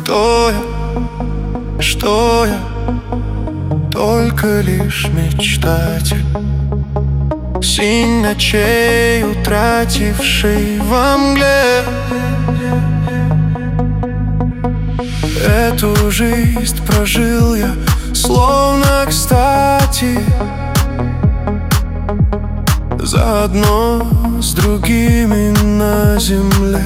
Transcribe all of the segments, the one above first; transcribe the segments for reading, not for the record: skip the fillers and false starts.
Что я, только лишь мечтатель, синь ночей, утративший во мгле. Эту жизнь прожил я словно кстати, заодно с другими на земле.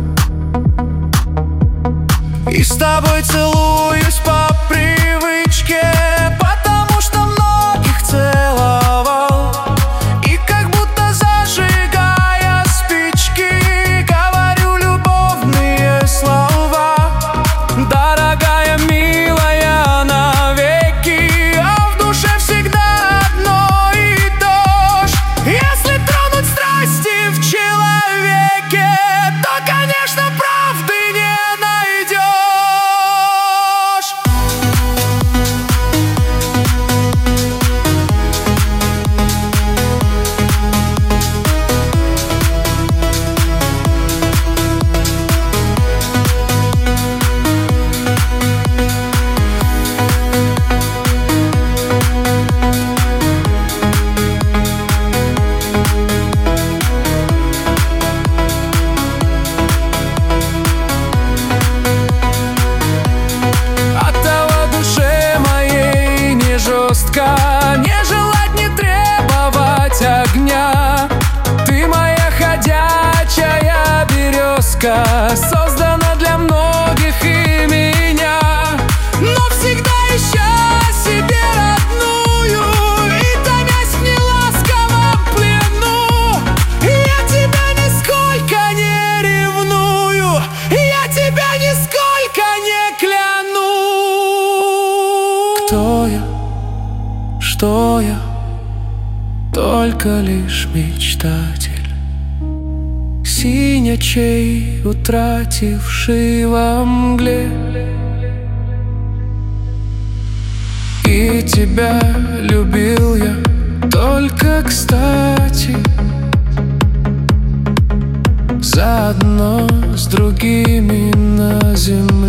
И с тобой целуюсь по привычке, потому что многих целовал. И как будто зажигая спички, говорю любовные слова. Дорогая, милая, навеки, а в душе всегда одно и то ж. Если тронуть страсти в человеке, то, конечно, правды не найдешь. Не желать, не требовать огня. Ты моя ходячая березка, создана для многих и меня. Но всегда ища себе родную и томясь в неласковом плену, я тебя нисколько не ревную, я тебя нисколько не кляну. Кто я? Что я, только лишь мечтатель, синь очей, утративший во мгле. И тебя любил я только кстати, заодно с другими на земле.